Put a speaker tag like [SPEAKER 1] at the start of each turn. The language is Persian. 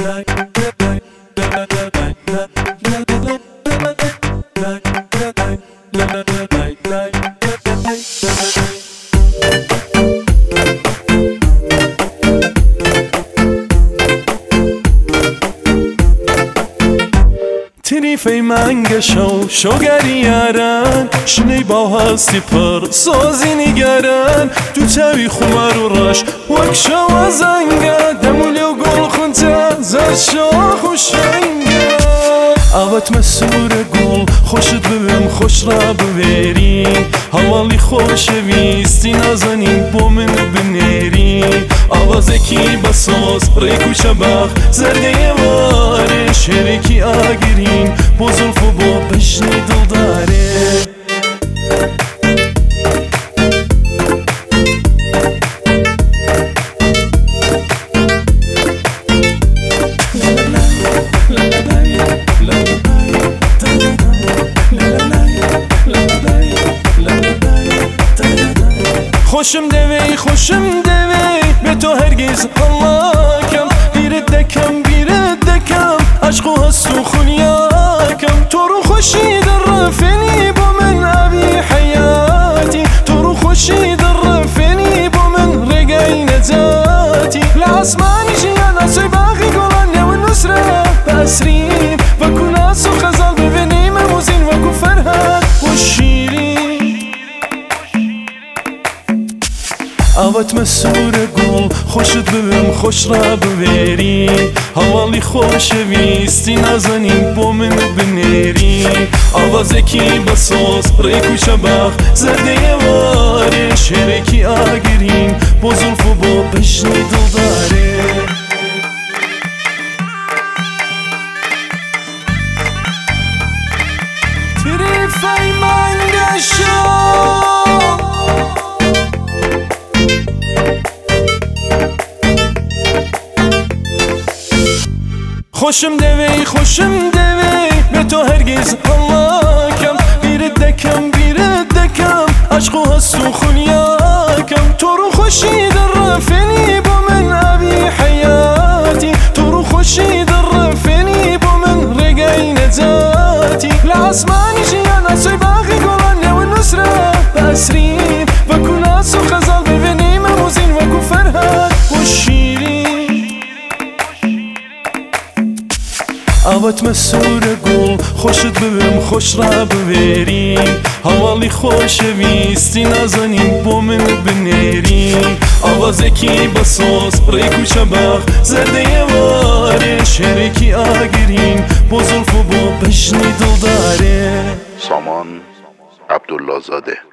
[SPEAKER 1] تریفی منگشو شوگریارن شنی با هستی پر سازی نگرن تو تاوی خمار و راش وک شو ازنگه دمولی و گل خونتا زر شاخ و شنگه اوت مسور گل خوشت ببیم خوش را ببری حوالی خوش ویستی نازنین با من بنری آوازه کی بساز ریکو شبخ زرده واره شرکی آگرین با زلف و با بشنی دل داره خوشم دوی به تو هرگز حلاکم بیرد دکم عشق و هست و خونیاکم تو رو خوشی در رفنی با من اوی حیاتی تو رو خوشی در رفنی با من رگای نجاتی لعصمانی جیان اصوی باقی گلان و نصره بسرین و کناس و خزال ببینیم موزین و کو فرهد و شیرین اوت مسور گل خوشت ببیم خوش را ببری حوالی خوش ویستی نازنین با من بنری آوازه کی بساز ریکو شبخ زرده واره شرکی آگرین با زلف و با بشنی دل داره تریفی منگشو خوشم دوی به تو هرگز حلاکم بیرد دکم عشق و هست و خونیاکم تو رو خوشی در رفنی با من اوی حیاتی تو رو خوشی در رفنی با من رگای نجاتی لعصمانی جیان اصوی باقی گلان و نصره بسرین و کناس و خزال ببینیم موزین و کو فرهد و شیرین اوت مسور گل خوشت ببیم خوش را ببری حوالی خوش ویستی نازنین با من بنری آوازه کی بساز ریکو شبخ زرده واره شرکی آگرین با زلف و با بشنی دل داره.
[SPEAKER 2] سامان عبدالله زاده.